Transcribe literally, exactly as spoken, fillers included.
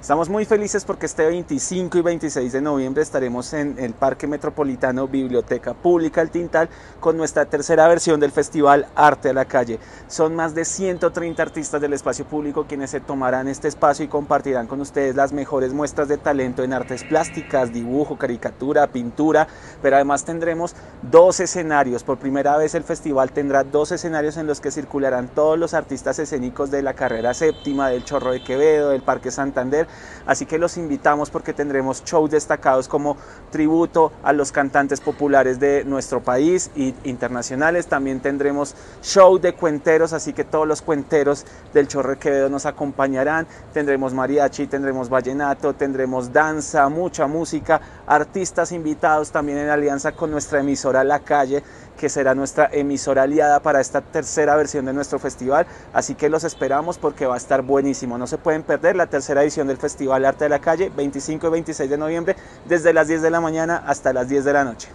Estamos muy felices porque este veinticinco y veintiséis de noviembre estaremos en el Parque Metropolitano Biblioteca Pública El Tintal con nuestra tercera versión del Festival Arte a la Calle. Son más de ciento treinta artistas del espacio público quienes se tomarán este espacio y compartirán con ustedes las mejores muestras de talento en artes plásticas, dibujo, caricatura, pintura, pero además tendremos dos escenarios. Por primera vez el festival tendrá dos escenarios en los que circularán todos los artistas escénicos de la carrera séptima, del Chorro de Quevedo, del Parque Santander. Así que los invitamos porque tendremos shows destacados como tributo a los cantantes populares de nuestro país e internacionales. También tendremos show de cuenteros, así que todos los cuenteros del Chorro de Quevedo nos acompañarán. Tendremos mariachi, tendremos vallenato, tendremos danza, mucha música, artistas invitados también en alianza con nuestra emisora La Calle, que será nuestra emisora aliada para esta tercera versión de nuestro festival. Así que los esperamos porque va a estar buenísimo. No se pueden perder la tercera edición del Festival Arte de la Calle, veinticinco y veintiséis de noviembre, desde las diez de la mañana hasta las diez de la noche.